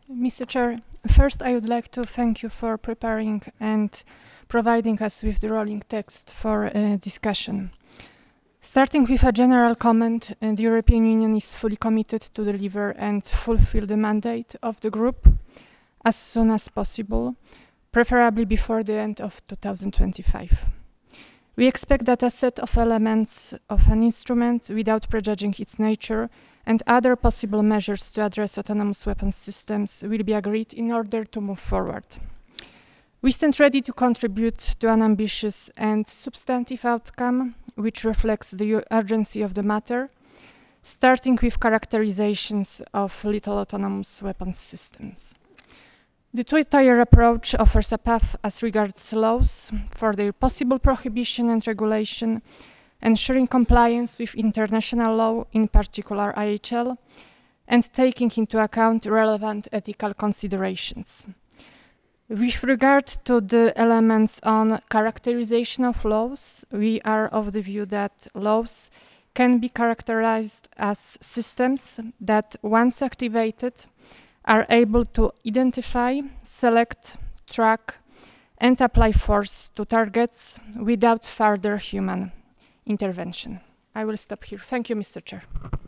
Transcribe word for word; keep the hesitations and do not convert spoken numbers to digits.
Mister Chair, first I would like to thank you for preparing and providing us with the rolling text for uh, discussion. Starting with a general comment, uh, the European Union is fully committed to deliver and fulfill the mandate of the group as soon as possible, preferably before the end of two thousand twenty-five. We expect that a set of elements of an instrument, without prejudging its nature, and other possible measures to address autonomous weapons systems will be agreed in order to move forward. We stand ready to contribute to an ambitious and substantive outcome which reflects the urgency of the matter, starting with characterizations of lethal autonomous weapons systems. The two-tier approach offers a path as regards laws for their possible prohibition and regulation, ensuring compliance with international law, in particular I H L, and taking into account relevant ethical considerations. With regard to the elements on characterization of laws, we are of the view that laws can be characterized as systems that, once activated, are able to identify, select, track, and apply force to targets without further human intervention. I will stop here. Thank you, Mister Chair.